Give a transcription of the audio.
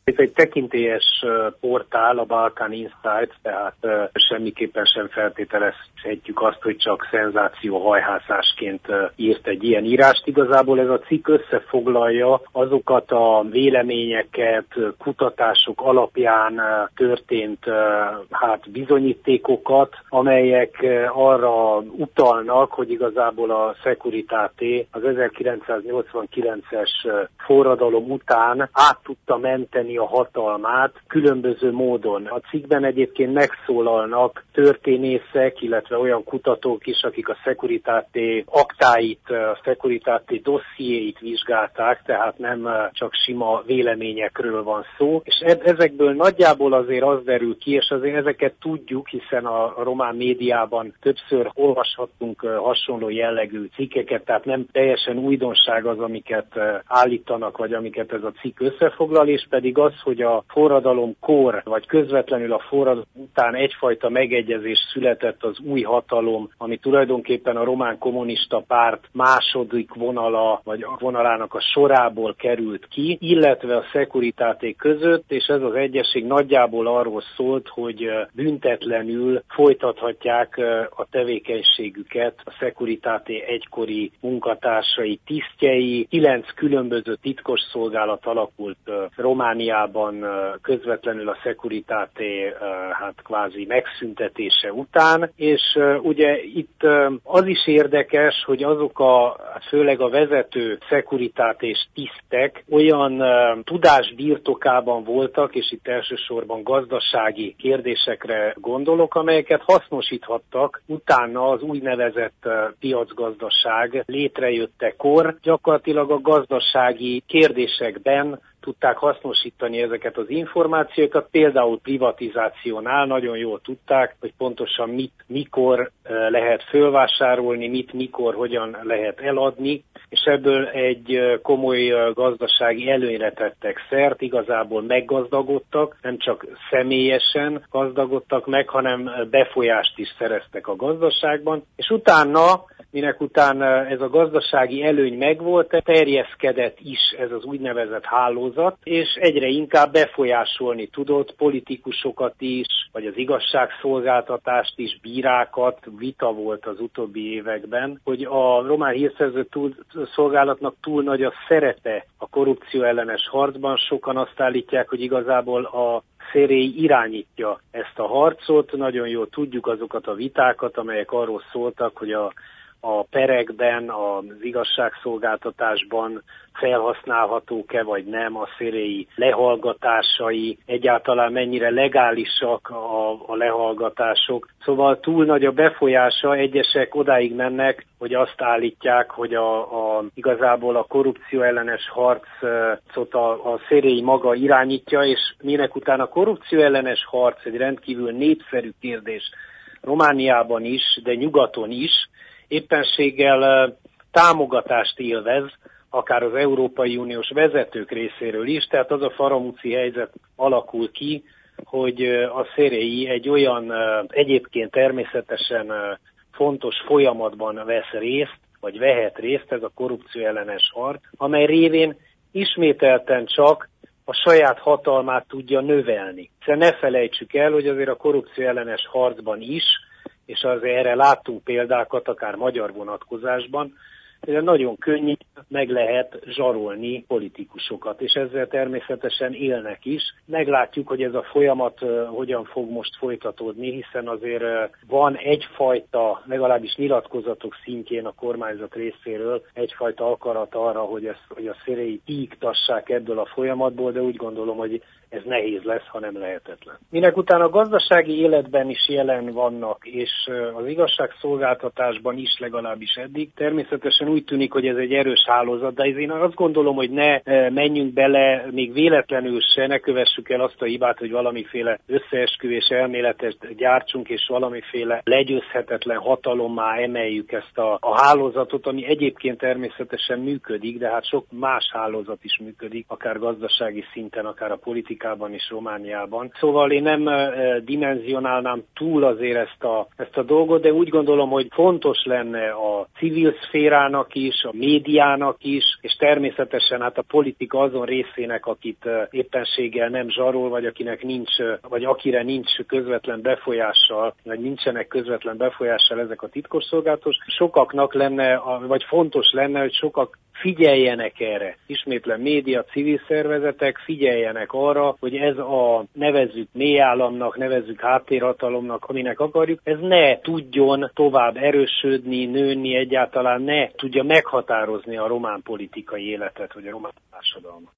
Ez egy tekintélyes portál, a Balkan Insights, tehát semmiképpen sem feltételezhetjük azt, hogy csak szenzációhajhászásként írt egy ilyen írást. Igazából ez a cikk összefoglalja azokat a véleményeket, kutatások alapján történt bizonyítékokat, amelyek arra utalnak, hogy igazából a Securitate az 1989-es forradalom után át tudta menteni a hatalmát különböző módon. A cikkben egyébként megszólalnak történészek, illetve olyan kutatók is, akik a Securitate aktáit, a Securitate dossziéit vizsgálták, tehát nem csak sima véleményekről van szó. És ezekből nagyjából azért az derül ki, és azért ezeket tudjuk, hiszen a román médiában többször olvashattunk hasonló jellegű cikkeket, tehát nem teljesen újdonság az, amiket állítanak, vagy amiket ez a cikk összefoglal, és pedig az, hogy a forradalomkor, vagy közvetlenül a forradalom után egyfajta megegyezés született az új hatalom, ami tulajdonképpen a román kommunista párt második vonala, vagy a vonalának a sorából került ki, illetve a Securitate között, és ez az egyesség nagyjából arról szólt, hogy büntetlenül folytathatják a tevékenységüket a Securitate egykori munkatársai, tisztjei. 9 különböző titkosszolgálat alakult Romániában közvetlenül a Securitate kvázi megszüntetése után, és ugye itt az is érdekes, hogy azok főleg a vezető Securitate-s tisztek olyan tudás birtokában voltak, és itt elsősorban gazdasági kérdésekre gondolok, amelyeket hasznosíthattak utána az úgynevezett piacgazdaság létrejöttekor. Gyakorlatilag a gazdasági kérdésekben tudták hasznosítani ezeket az információkat, például privatizációnál nagyon jól tudták, hogy pontosan mit, mikor lehet fölvásárolni, mit, mikor, hogyan lehet eladni, és ebből egy komoly gazdasági előnyre tettek szert, igazából meggazdagodtak, nem csak személyesen gazdagodtak meg, hanem befolyást is szereztek a gazdaságban, és utána, minek után ez a gazdasági előny megvolt, terjeszkedett is ez az úgynevezett hálózat, és egyre inkább befolyásolni tudott politikusokat is, vagy az igazságszolgáltatást is, bírákat. Vita volt az utóbbi években, hogy a román hírszerző szolgálatnak túl nagy a szerepe a korrupció ellenes harcban. Sokan azt állítják, hogy igazából a Szérély irányítja ezt a harcot. Nagyon jól tudjuk azokat a vitákat, amelyek arról szóltak, hogy a perekben, az igazságszolgáltatásban felhasználhatók-e vagy nem a Szérélyi lehallgatásai, egyáltalán mennyire legálisak a lehallgatások. Szóval túl nagy a befolyása, egyesek odáig mennek, hogy azt állítják, hogy igazából a korrupció ellenes harcot a Szérélyi maga irányítja, és minek után a korrupció ellenes harc egy rendkívül népszerű kérdés Romániában is, de nyugaton is, éppenséggel támogatást élvez, akár az Európai Uniós vezetők részéről is, tehát az a faramúci helyzet alakul ki, hogy a Szérélyi egy olyan egyébként természetesen fontos folyamatban vesz részt, vagy vehet részt, ez a korrupció ellenes harc, amely révén ismételten csak a saját hatalmát tudja növelni. Hiszen ne felejtsük el, hogy azért a korrupció ellenes harcban is, és azért erre láttunk példákat, akár magyar vonatkozásban, hogy nagyon könnyű meg lehet zsarolni politikusokat, és ezzel természetesen élnek is. Meglátjuk, hogy ez a folyamat hogyan fog most folytatódni, hiszen azért van egyfajta, legalábbis nyilatkozatok szintjén a kormányzat részéről egyfajta akarat arra, hogy a Szérélyi kiiktassák ebből a folyamatból, de úgy gondolom, hogy ez nehéz lesz, hanem lehetetlen. Minek utána a gazdasági életben is jelen vannak, és az igazságszolgáltatásban is legalábbis eddig. Természetesen úgy tűnik, hogy ez egy erős hálózat, de én azt gondolom, hogy ne menjünk bele, még véletlenül se, ne kövessük el azt a hibát, hogy valamiféle összeesküvés elméletet gyártsunk, és valamiféle legyőzhetetlen hatalommá emeljük ezt a hálózatot, ami egyébként természetesen működik, de hát sok más hálózat is működik, akár gazdasági szinten, akár a politikában is Romániában. Szóval én nem dimenzionálnám túl azért ezt a dolgot, de úgy gondolom, hogy fontos lenne a civil szférának kormánynak is, a médiának is, és természetesen hát a politika azon részének, akit éppenséggel nem zsarol, vagy akinek nincs, vagy akire nincs közvetlen befolyással, vagy nincsenek közvetlen befolyással ezek a titkosszolgálatos. Sokaknak lenne, vagy fontos lenne, hogy sokak figyeljenek erre. Ismétlen média, civil szervezetek figyeljenek arra, hogy ez a nevezzük mélyállamnak, nevezzük háttérhatalomnak, aminek akarjuk, ez ne tudjon tovább erősödni, nőni, egyáltalán ne tudja meghatározni a román politikai életet, vagy a román társadalmat.